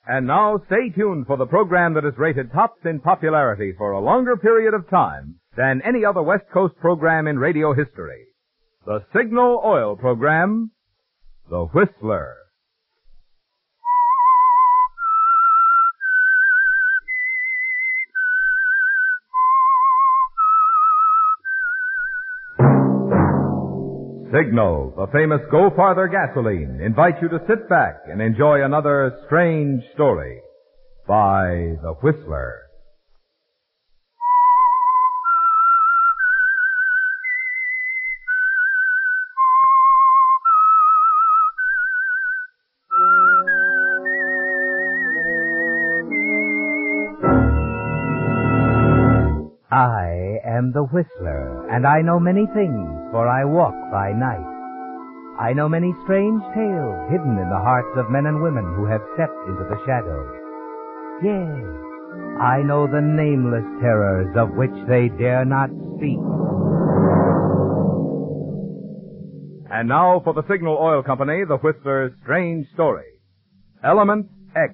And now, stay tuned for the program that is rated tops in popularity for a longer period of time than any other West Coast program in radio history. The Signal Oil program, The Whistler. Signal, the famous Go Farther gasoline, invites you to sit back and enjoy another strange story by The Whistler. I am the Whistler, and I know many things, for I walk by night. I know many strange tales hidden in the hearts of men and women who have stepped into the shadows. Yes, I know the nameless terrors of which they dare not speak. And now for the Signal Oil Company, The Whistler's strange story. Element X.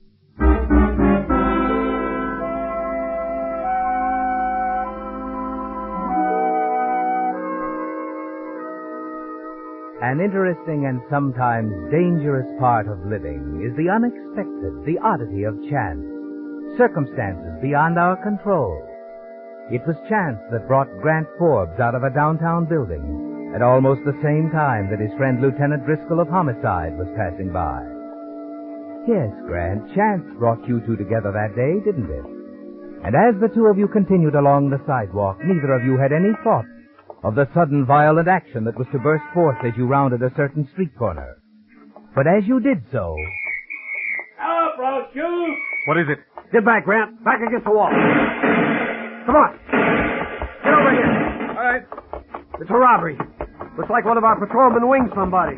An interesting and sometimes dangerous part of living is the unexpected, the oddity of chance, circumstances beyond our control. It was chance that brought Grant Forbes out of a downtown building at almost the same time that his friend Lieutenant Driscoll of Homicide was passing by. Yes, Grant, chance brought you two together that day, didn't it? And as the two of you continued along the sidewalk, neither of you had any thought of the sudden violent action that was to burst forth as you rounded a certain street corner. But as you did so... Help, Roach! What is it? Get back, Grant. Back against the wall. Come on. Get over here. All right. It's a robbery. Looks like one of our patrolmen winged somebody.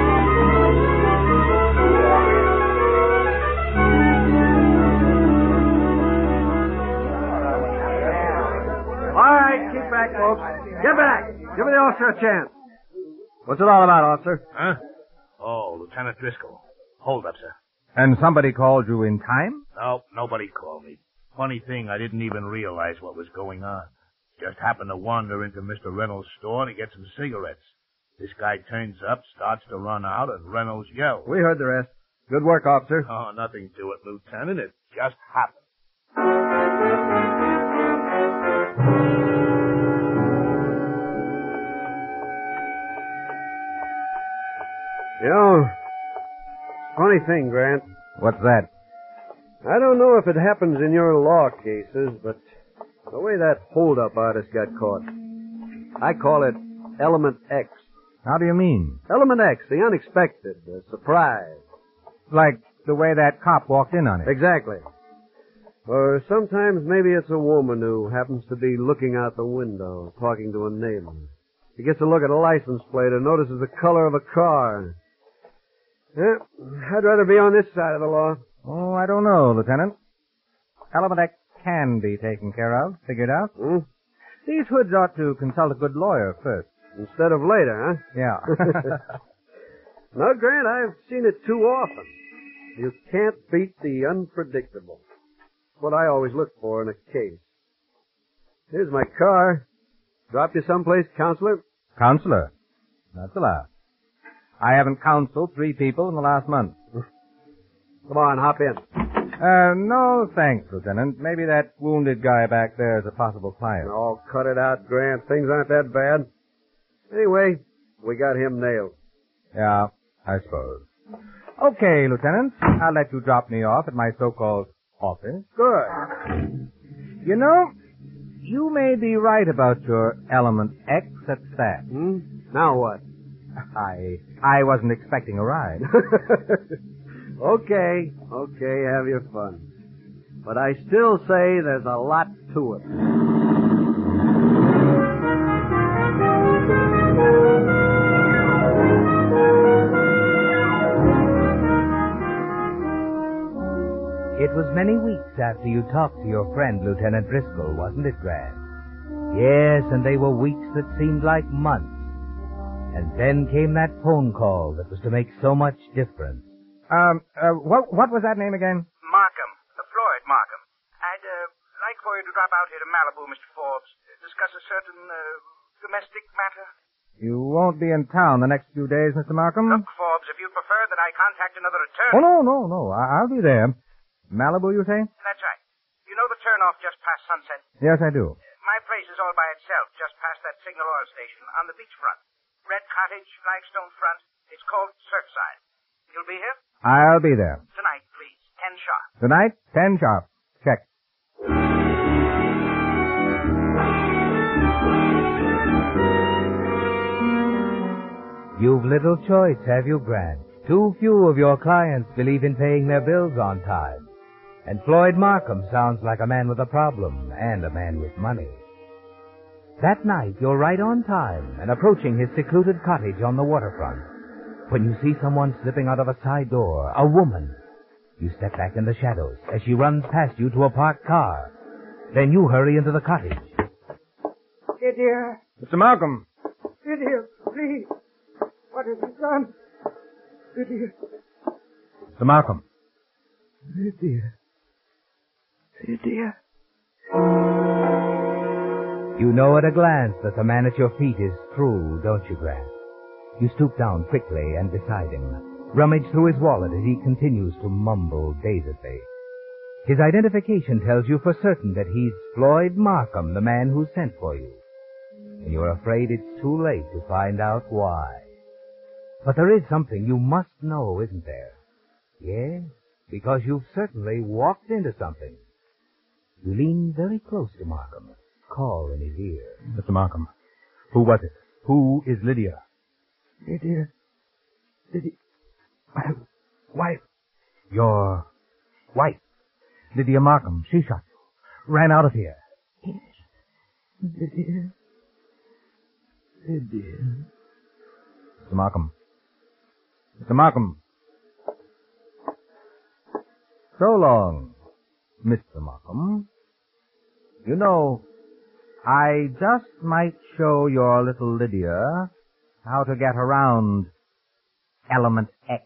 All right, keep back, folks. Get back. Give the officer a chance. What's it all about, officer? Huh? Oh, Lieutenant Driscoll. Hold up, sir. And somebody called you in time? No, nobody called me. Funny thing, I didn't even realize what was going on. Just happened to wander into Mr. Reynolds' store to get some cigarettes. This guy turns up, starts to run out, and Reynolds yells. We heard the rest. Good work, officer. Oh, nothing to it, Lieutenant. It just happened. You know, funny thing, Grant. What's that? I don't know if it happens in your law cases, but the way that hold-up artist got caught, I call it Element X. How do you mean? Element X, the unexpected, the surprise. Like the way that cop walked in on it. Exactly. Or sometimes maybe it's a woman who happens to be looking out the window, talking to a neighbor. She gets a look at a license plate and notices the color of a car. Yeah, I'd rather be on this side of the law. Oh, I don't know, Lieutenant. Element X can be taken care of, figured out. These hoods ought to consult a good lawyer first. Instead of later, huh? Yeah. No, Grant, I've seen it too often. You can't beat the unpredictable. That's what I always look for in a case. Here's my car. Drop you someplace, counselor? Counselor? That's allowed. I haven't counseled 3 people in the last month. Come on, hop in. No, thanks, Lieutenant. Maybe that wounded guy back there is a possible client. Oh, cut it out, Grant. Things aren't that bad. Anyway, we got him nailed. Yeah, I suppose. Okay, Lieutenant. I'll let you drop me off at my so-called office. Good. You know, you may be right about your Element X at that. Now what? I wasn't expecting a ride. Okay, have your fun. But I still say there's a lot to it. It was many weeks after you talked to your friend, Lieutenant Driscoll, wasn't it, Grant? Yes, and they were weeks that seemed like months. And then came that phone call that was to make so much difference. What was that name again? Markham. Floyd Markham. I'd like for you to drop out here to Malibu, Mr. Forbes. Discuss a certain domestic matter. You won't be in town the next few days, Mr. Markham? Look, Forbes, if you prefer that I contact another attorney... Oh, no. I'll be there. Malibu, you say? That's right. You know the turnoff just past Sunset? Yes, I do. My place is all by itself, just past that Signal Oil Station, on the beachfront. Red cottage, flagstone front. It's called Surfside. You'll be here? I'll be there. Tonight, please. 10 sharp. Tonight, 10 sharp. Check. You've little choice, have you, Grant? Too few of your clients believe in paying their bills on time. And Floyd Markham sounds like a man with a problem and a man with money. That night, you're right on time and approaching his secluded cottage on the waterfront. When you see someone slipping out of a side door, a woman, you step back in the shadows as she runs past you to a parked car. Then you hurry into the cottage. Lydia. Mr. Markham. Lydia, please. What have you done? Lydia. Mr. Markham. Lydia. You know at a glance that the man at your feet is true, don't you, Grant? You stoop down quickly and beside him, rummage through his wallet as he continues to mumble dazedly. His identification tells you for certain that he's Floyd Markham, the man who sent for you. And you're afraid it's too late to find out why. But there is something you must know, isn't there? Yes, because you've certainly walked into something. You lean very close to Markham, call in his ear. Mr. Markham, who was it? Who is Lydia? Lydia. My wife. Your wife. Lydia Markham. She shot you. Ran out of here. Yes. Lydia. Mr. Markham. Mr. Markham. So long, Mr. Markham. You know, I just might show your little Lydia how to get around Element X.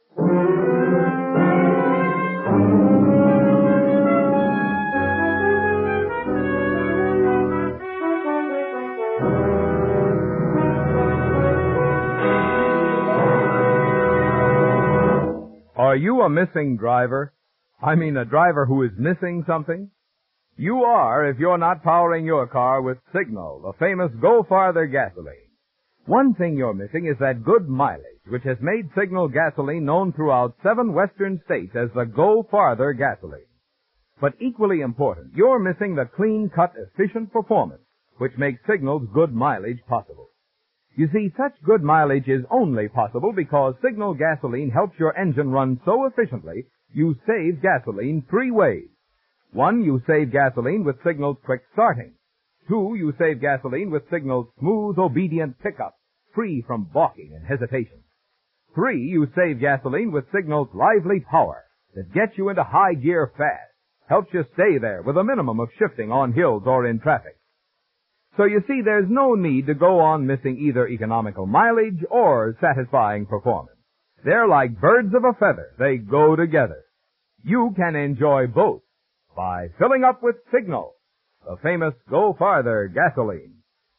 Are you a missing driver? I mean a driver who is missing something? You are if you're not powering your car with Signal, the famous Go Farther gasoline. One thing you're missing is that good mileage, which has made Signal gasoline known throughout 7 western states as the Go Farther gasoline. But equally important, you're missing the clean-cut, efficient performance, which makes Signal's good mileage possible. You see, such good mileage is only possible because Signal gasoline helps your engine run so efficiently, you save gasoline 3 ways. 1, you save gasoline with Signal's quick starting. 2, you save gasoline with Signal's smooth, obedient pickup, free from balking and hesitation. 3, you save gasoline with Signal's lively power that gets you into high gear fast, helps you stay there with a minimum of shifting on hills or in traffic. So you see, there's no need to go on missing either economical mileage or satisfying performance. They're like birds of a feather. They go together. You can enjoy both by filling up with Signal, the famous Go Farther gasoline.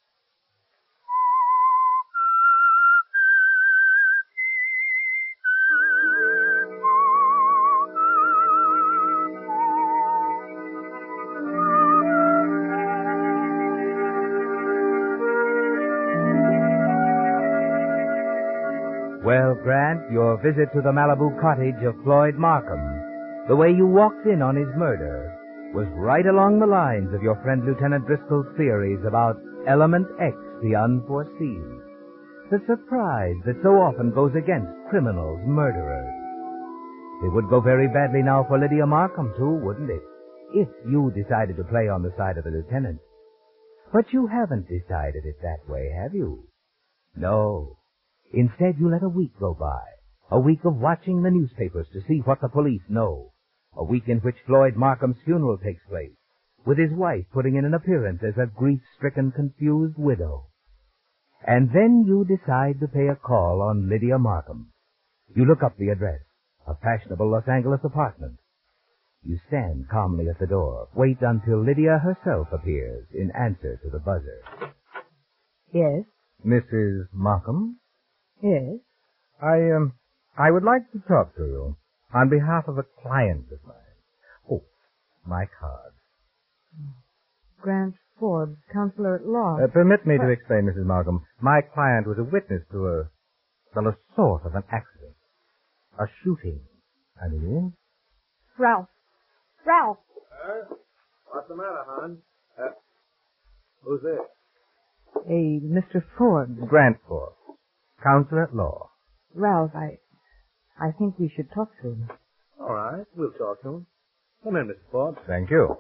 Well, Grant, your visit to the Malibu cottage of Floyd Markham, the way you walked in on his murder, was right along the lines of your friend Lieutenant Driscoll's theories about Element X, the unforeseen. The surprise that so often goes against criminals, murderers. It would go very badly now for Lydia Markham, too, wouldn't it? If you decided to play on the side of the lieutenant. But you haven't decided it that way, have you? No. Instead, you let a week go by. A week of watching the newspapers to see what the police know. A week in which Floyd Markham's funeral takes place, with his wife putting in an appearance as a grief-stricken, confused widow. And then you decide to pay a call on Lydia Markham. You look up the address, a fashionable Los Angeles apartment. You stand calmly at the door, wait until Lydia herself appears in answer to the buzzer. Yes, Mrs. Markham? yes. I would like to talk to you on behalf of a client of mine. Oh, my card. Grant Forbes, counselor at law. Permit me to explain, Mrs. Markham. My client was a witness to a sort of an accident. A shooting, I mean. Ralph. Ralph! What's the matter, hon? Who's this? A Mr. Forbes. Grant Forbes, counselor at law. Ralph, I think we should talk to him. All right, we'll talk to him. Come in, Mr. Forbes. Thank you.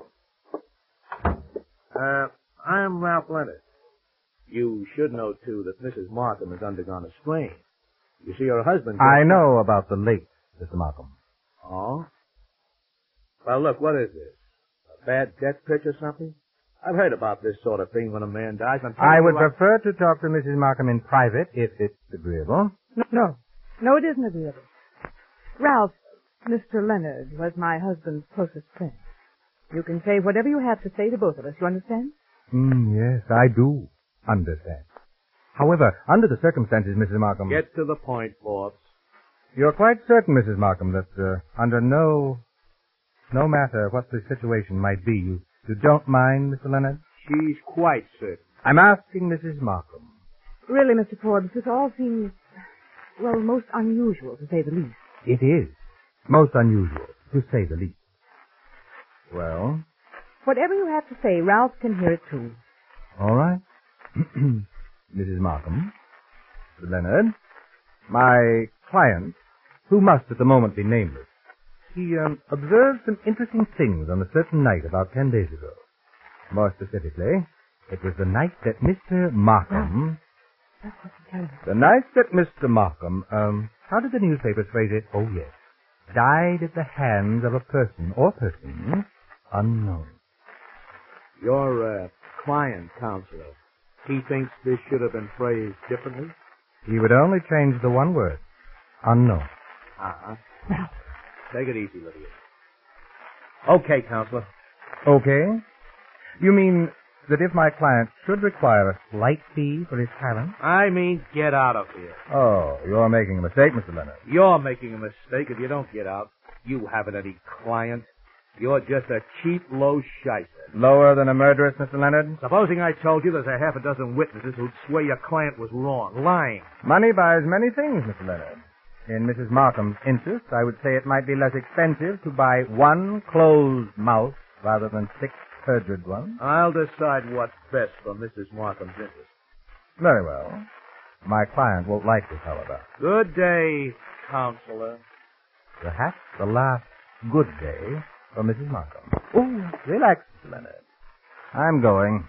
I'm Ralph Leonard. You should know, too, that Mrs. Markham has undergone a strain. You see, her husband... I know about the late Mr. Markham. Oh? Well, look, what is this? A bad death pitch or something? I've heard about this sort of thing when a man dies. I would prefer to talk to Mrs. Markham in private, if it's agreeable. No, it isn't agreeable. Ralph, Mr. Leonard was my husband's closest friend. You can say whatever you have to say to both of us, you understand? Yes, I do understand. However, under the circumstances, Mrs. Markham... Get to the point, Forbes. You're quite certain, Mrs. Markham, that under no matter what the situation might be, you don't mind, Mr. Leonard? She's quite certain. I'm asking Mrs. Markham. Really, Mr. Forbes, this all seems, well, most unusual, to say the least. It is most unusual, to say the least. Well? Whatever you have to say, Ralph can hear it too. All right. Mrs. Markham, Mr. Leonard, my client, who must at the moment be nameless, he observed some interesting things on a certain night about 10 days ago. More specifically, it was the night that Mr. Markham... That's what I'm telling you. The night that Mr. Markham, how did the newspapers phrase it? Oh, yes. Died at the hands of a person or persons unknown. Your client, counselor, he thinks this should have been phrased differently? He would only change the one word. Unknown. Uh-huh. Take it easy, Lydia. Okay, counselor. Okay. You mean that if my client should require a slight fee for his talent? I mean, get out of here. Oh, you're making a mistake, Mr. Leonard. You're making a mistake if you don't get out. You haven't any client. You're just a cheap, low shyster. Lower than a murderess, Mr. Leonard? Supposing I told you there's a half a dozen witnesses who'd swear your client was wrong, lying. Money buys many things, Mr. Leonard. In Mrs. Markham's interest, I would say it might be less expensive to buy one closed mouth rather than 6 perjured ones. I'll decide what's best for Mrs. Markham's interest. Very well. My client won't like this, however. Good day, counselor. Perhaps the last good day for Mrs. Markham. Oh, relax, Mr. Leonard. I'm going.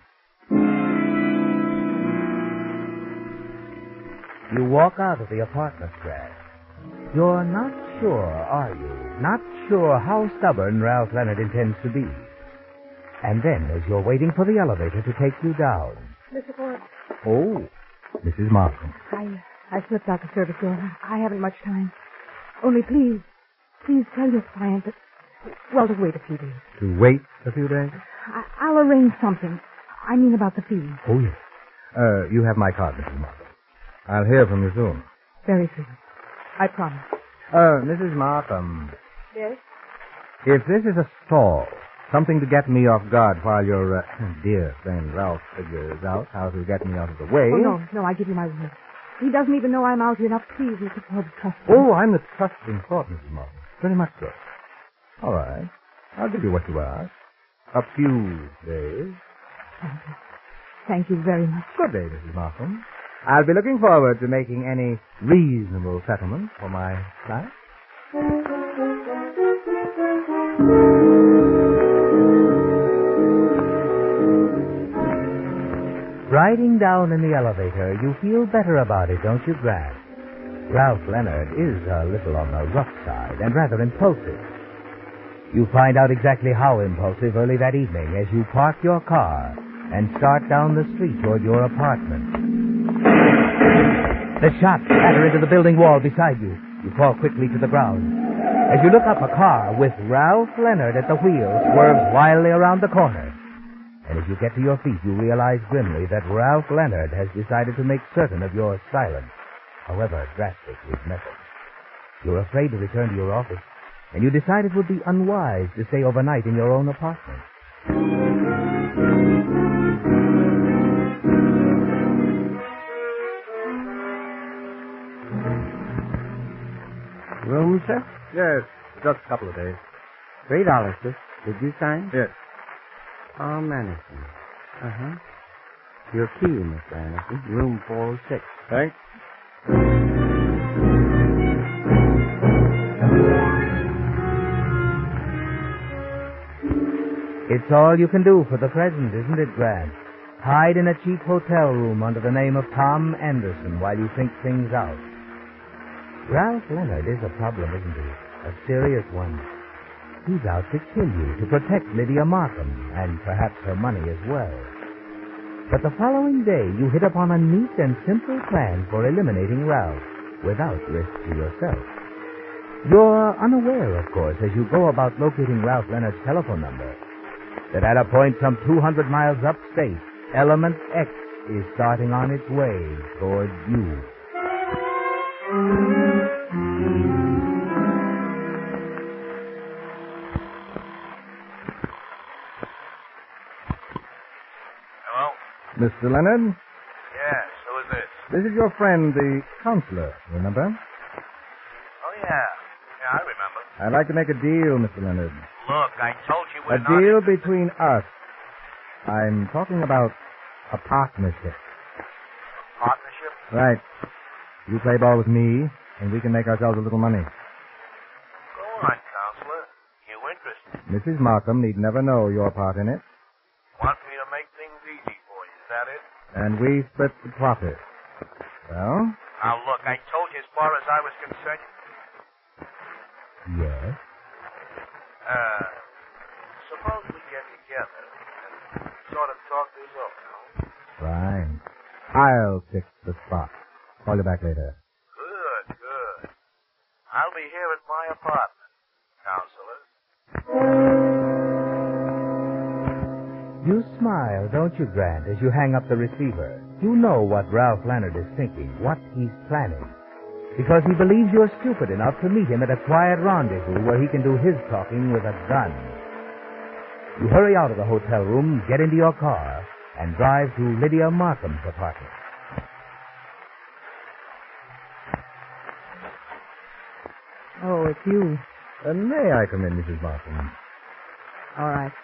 You walk out of the apartment, Grant. You're not sure, are you? Not sure how stubborn Ralph Leonard intends to be. And then, as you're waiting for the elevator to take you down... Mr. Forbes, Oh, Mrs. Markham. I slipped out the service door. I haven't much time. Only please tell your client that, well, to wait a few days. To wait a few days? I'll arrange something. I mean about the fee. Oh, yes. You have my card, Mrs. Markham. I'll hear from you soon. Very soon. I promise. Mrs. Markham. Yes? If this is a stall, something to get me off guard while your dear friend Ralph figures out how to get me out of the way... Oh, no, I give you my word. He doesn't even know I'm out here. Now, please, Mr. Forbes, trust me. Oh, I'm the trusting sort, Mrs. Markham. Very much so. All right. I'll give you what you ask. A few days. Thank you very much. Good day, Mrs. Markham. I'll be looking forward to making any reasonable settlement for my client. Riding down in the elevator, you feel better about it, don't you, Grant? Ralph Leonard is a little on the rough side and rather impulsive. You find out exactly how impulsive early that evening as you park your car and start down the street toward your apartment. The shots shatter into the building wall beside you. You fall quickly to the ground. As you look up, a car with Ralph Leonard at the wheel swerves wildly around the corner. And as you get to your feet, you realize grimly that Ralph Leonard has decided to make certain of your silence, however drastic his methods. You're afraid to return to your office, and you decide it would be unwise to stay overnight in your own apartment. Room, sir? Yes, just a couple of days. $3, sir. Did you sign? Yes. Tom Anderson. Uh-huh. Your key, Mr. Anderson. Room 406. Thanks. It's all you can do for the present, isn't it, Grant? Hide in a cheap hotel room under the name of Tom Anderson while you think things out. Ralph Leonard is a problem, isn't he? A serious one. He's out to kill you, to protect Lydia Markham, and perhaps her money as well. But the following day, you hit upon a neat and simple plan for eliminating Ralph, without risk to yourself. You're unaware, of course, as you go about locating Ralph Leonard's telephone number, that at a point some 200 miles upstate, Element X is starting on its way toward you. Hello? Mr. Leonard, Yes, who is this? this is your friend, the counselor, remember? Oh, yeah. Yeah, I remember. I'd like to make a deal, Mr. Leonard. Look, I told you we're A deal between us. I'm talking about a partnership. Partnership? Right. You play ball with me, and we can make ourselves a little money. Go on, counselor. You interested? Mrs. Markham need never know your part in it, Want me to make things easy for you, is that it? and we split the profit. Well? Now, look, I told you as far as I was concerned. Yes? Suppose we get together and sort of talk this over, no? Fine. I'll fix the spot. Call you back later. Good, good. I'll be here at my apartment, counselors. You smile, don't you, Grant, as you hang up the receiver? You know what Ralph Leonard is thinking, what he's planning. Because he believes you're stupid enough to meet him at a quiet rendezvous where he can do his talking with a gun. You hurry out of the hotel room, get into your car, and drive to Lydia Markham's apartment. Oh, it's you. May I come in, Mrs. Markham? All right.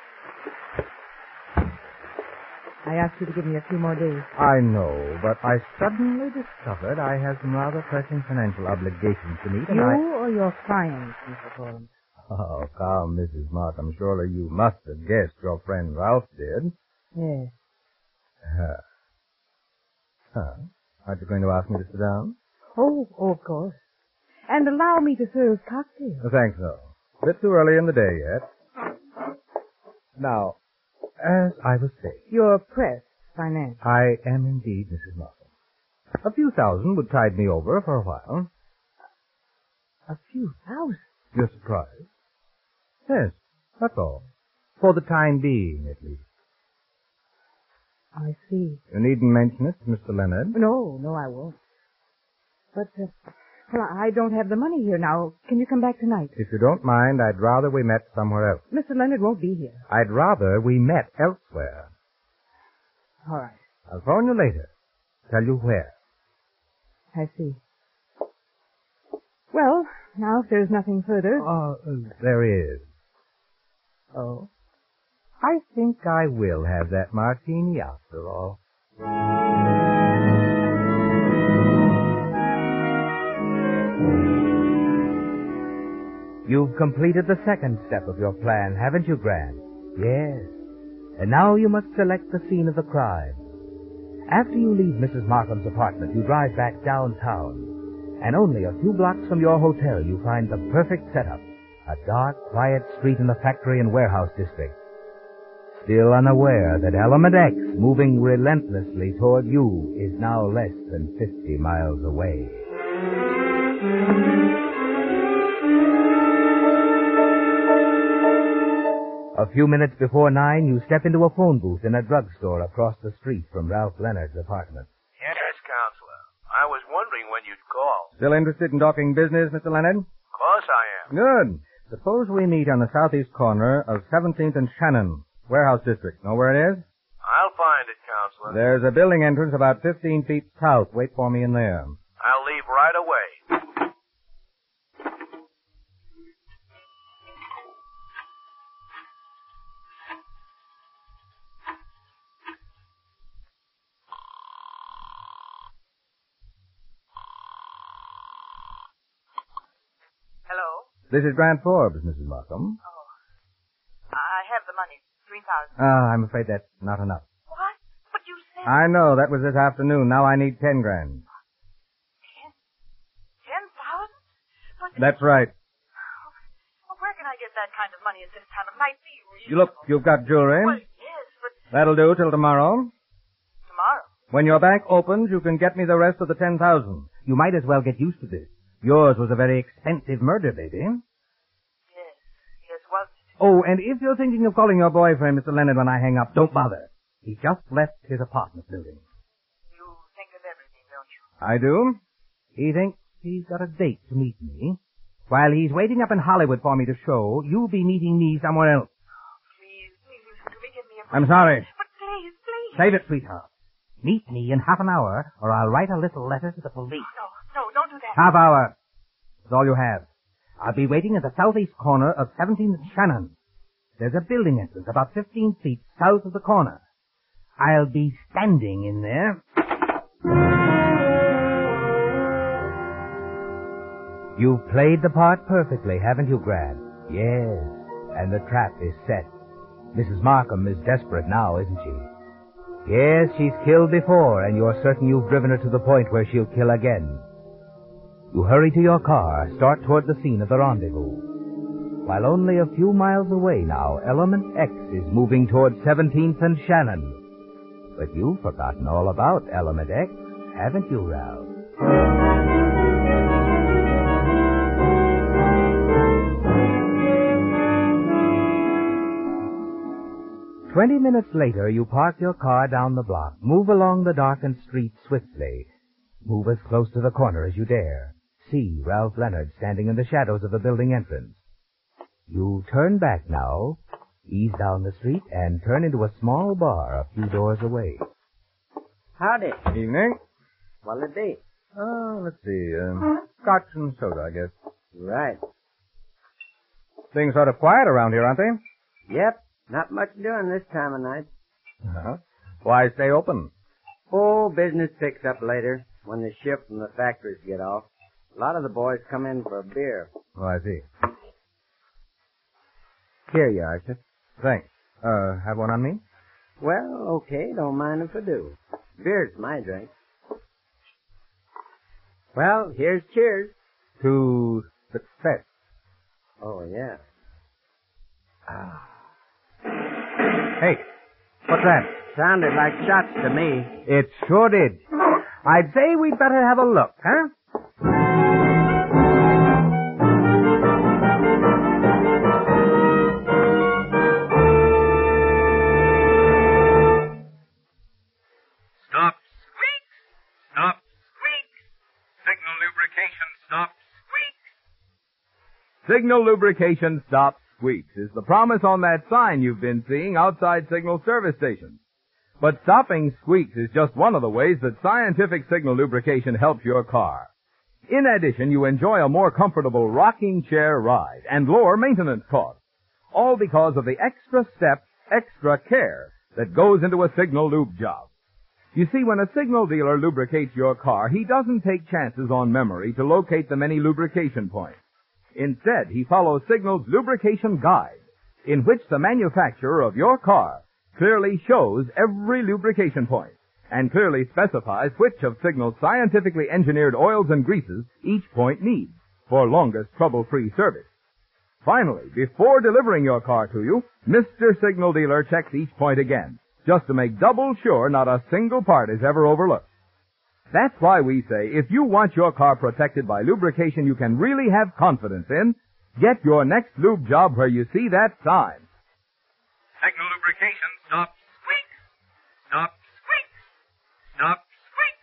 I asked you to give me a few more days. I know, but I suddenly discovered I have some rather pressing financial obligations to meet, and You or your client, Mr. Collins? Oh, come, Mrs. Markham. Surely you must have guessed your friend Ralph did. Yes. Aren't you going to ask me to sit down? Oh, of course. And allow me to serve cocktails. Thanks, no. A bit too early in the day yet. Now, as I was saying, You're pressed financially. I am indeed, Mrs. Markham. A few thousand would tide me over for a while. A few thousand? You're surprised? Yes, that's all. For the time being, at least. I see. You needn't mention it to Mr. Leonard. No, I won't. But, well, I don't have the money here now. Can you come back tonight? If you don't mind, I'd rather we met somewhere else. Mr. Leonard won't be here. I'd rather we met elsewhere. All right. I'll phone you later. Tell you where. I see. Well, now if there's nothing further... There is. Oh? I think I will have that martini after all. You've completed the second step of your plan, haven't you, Grant? Yes. And now you must select the scene of the crime. After you leave Mrs. Markham's apartment, you drive back downtown. And only a few blocks from your hotel, you find the perfect setup. A dark, quiet street in the factory and warehouse district. Still unaware that Element X, moving relentlessly toward you, is now less than 50 miles away. A few minutes before 9, you step into a phone booth in a drugstore across the street from Ralph Leonard's apartment. Yes, Counselor. I was wondering when you'd call. Still interested in talking business, Mr. Leonard? Of course I am. Good. Suppose we meet on the southeast corner of 17th and Shannon, warehouse district. Know where it is? I'll find it, Counselor. There's a building entrance about 15 feet south. Wait for me in there. I'll leave right away. Hello? This is Grant Forbes, Mrs. Markham. Oh. I have the money. 3,000. I'm afraid that's not enough. What? But you said... I know. That was this afternoon. Now I need 10 grand. 10,000? But... That's right. Well, where can I get that kind of money at this time of night? You look, you've got jewelry. Well, yes, but... That'll do till tomorrow. Tomorrow? When your bank opens, you can get me the rest of the 10,000. You might as well get used to this. Yours was a very expensive murder, baby. Yes, was it? Oh, and if you're thinking of calling your boyfriend, Mr. Leonard, when I hang up, don't bother. He just left his apartment building. You think of everything, don't you? I do. He thinks he's got a date to meet me. While he's waiting up in Hollywood for me to show, you'll be meeting me somewhere else. Please, listen to me. Give me a... I'm sorry. But please. Save it, sweetheart. Meet me in half an hour, or I'll write a little letter to the police. No, don't do that. Half hour. That's all you have. I'll be waiting at the southeast corner of 17th and Shannon. There's a building entrance about 15 feet south of the corner. I'll be standing in there. You've played the part perfectly, haven't you, Grant? Yes, and the trap is set. Mrs. Markham is desperate now, isn't she? Yes, she's killed before, and you're certain you've driven her to the point where she'll kill again. You hurry to your car, start toward the scene of the rendezvous. While only a few miles away now, Element X is moving toward 17th and Shannon. But you've forgotten all about Element X, haven't you, Ralph? 20 minutes later, you park your car down the block, move along the darkened street swiftly. Move as close to the corner as you dare. See Ralph Leonard standing in the shadows of the building entrance. You turn back now, ease down the street, and turn into a small bar a few doors away. Howdy. Evening. What'll it be? Oh, let's see. Scotch and soda, I guess. Right. Things sort of quiet around here, aren't they? Yep. Not much doing this time of night. Uh-huh. Why stay open? Oh, business picks up later when the shift from the factories get off. A lot of the boys come in for a beer. Oh, I see. Here you are, sir. Thanks. Have one on me? Well, okay. Don't mind if I do. Beer's my drink. Well, here's cheers. To success. Oh, yeah. Hey, what's that? Sounded like shots to me. It sure did. I'd say we'd better have a look, huh? Stop, squeak! Stop, squeak! Signal lubrication stop, squeak! Signal lubrication stop squeaks is the promise on that sign you've been seeing outside signal service stations. But stopping squeaks is just one of the ways that scientific signal lubrication helps your car. In addition, you enjoy a more comfortable rocking chair ride and lower maintenance costs, all because of the extra step, extra care that goes into a signal lube job. You see, when a signal dealer lubricates your car, he doesn't take chances on memory to locate the many lubrication points. Instead, he follows Signal's lubrication guide, in which the manufacturer of your car clearly shows every lubrication point and clearly specifies which of Signal's scientifically engineered oils and greases each point needs for longest trouble-free service. Finally, before delivering your car to you, Mr. Signal Dealer checks each point again, just to make double sure not a single part is ever overlooked. That's why we say if you want your car protected by lubrication you can really have confidence in, get your next lube job where you see that sign. Signal lubrication. Stop. Squeak. Stop. Squeak. Stop. Squeak.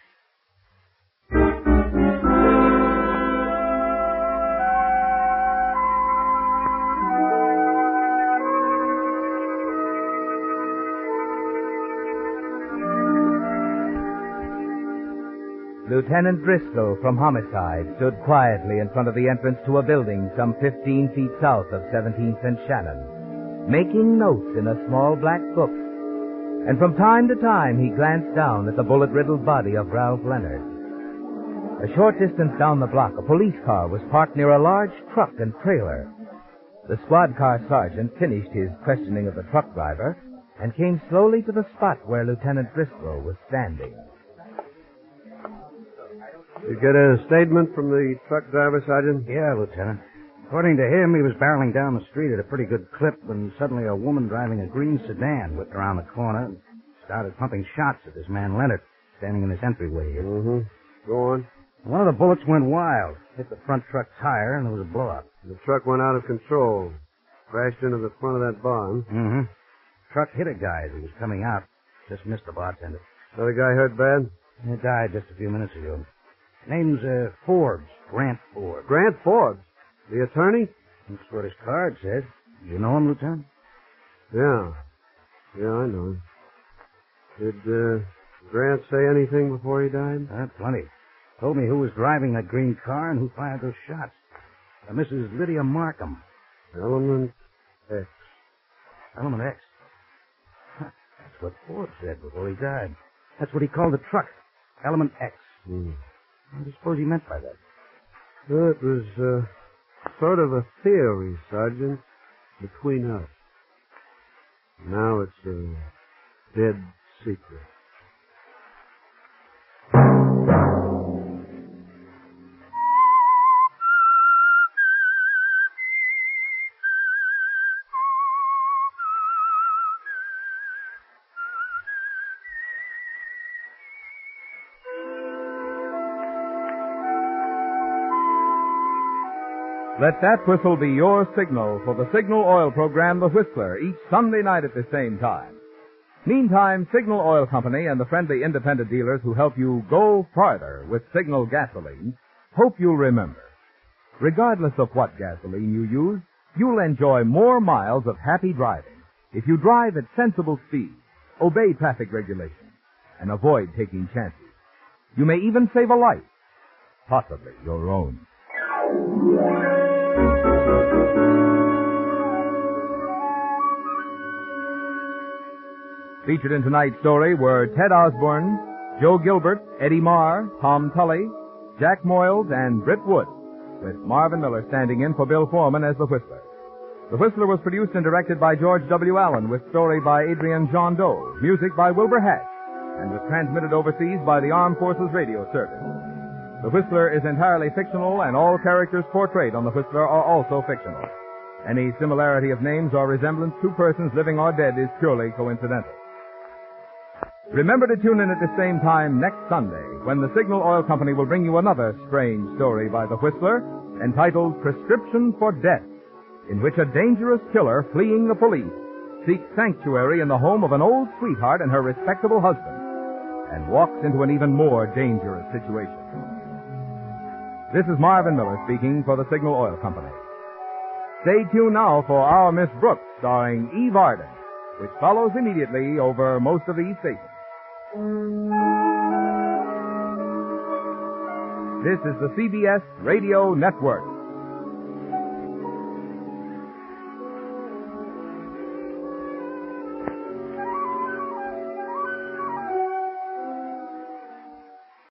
Lieutenant Driscoll from Homicide stood quietly in front of the entrance to a building some 15 feet south of 17th and Shannon, making notes in a small black book. And from time to time he glanced down at the bullet-riddled body of Ralph Leonard. A short distance down the block, a police car was parked near a large truck and trailer. The squad car sergeant finished his questioning of the truck driver and came slowly to the spot where Lieutenant Driscoll was standing. You get a statement from the truck driver, Sergeant? Yeah, Lieutenant. According to him, he was barreling down the street at a pretty good clip when suddenly a woman driving a green sedan whipped around the corner and started pumping shots at this man Leonard, standing in this entryway here. Mm-hmm. Go on. One of the bullets went wild, hit the front truck tire, and there was a blow-up. The truck went out of control. Crashed into the front of that barn. Mm-hmm. Truck hit a guy as he was coming out. Just missed the bartender. Another guy hurt bad? He died just a few minutes ago. Name's Forbes, Grant Forbes. Grant Forbes? The attorney? That's what his card said. You know him, Lieutenant? Yeah. Yeah, I know him. Did Grant say anything before he died? Plenty. Told me who was driving that green car and who fired those shots. Mrs. Lydia Markham. Element X. Element X? Huh, that's what Forbes said before he died. That's what he called the truck. Element X. What do you suppose he meant by that? Well, it was sort of a theory, Sergeant, between us. Now it's a dead secret. Let that whistle be your signal for the Signal Oil program, The Whistler, each Sunday night at the same time. Meantime, Signal Oil Company and the friendly independent dealers who help you go farther with Signal gasoline hope you'll remember. Regardless of what gasoline you use, you'll enjoy more miles of happy driving if you drive at sensible speeds, obey traffic regulations, and avoid taking chances. You may even save a life, possibly your own. Featured in tonight's story were Ted Osborne, Joe Gilbert, Eddie Marr, Tom Tully, Jack Moyles, and Britt Wood, with Marvin Miller standing in for Bill Foreman as the Whistler. The Whistler was produced and directed by George W. Allen, with story by Adrian John Doe, music by Wilbur Hatch, and was transmitted overseas by the Armed Forces Radio Service. The Whistler is entirely fictional, and all characters portrayed on The Whistler are also fictional. Any similarity of names or resemblance to persons living or dead is purely coincidental. Remember to tune in at the same time next Sunday when the Signal Oil Company will bring you another strange story by The Whistler entitled Prescription for Death, in which a dangerous killer fleeing the police seeks sanctuary in the home of an old sweetheart and her respectable husband and walks into an even more dangerous situation. This is Marvin Miller speaking for the Signal Oil Company. Stay tuned now for Our Miss Brooks, starring Eve Arden, which follows immediately over most of these stations. This is the CBS Radio Network.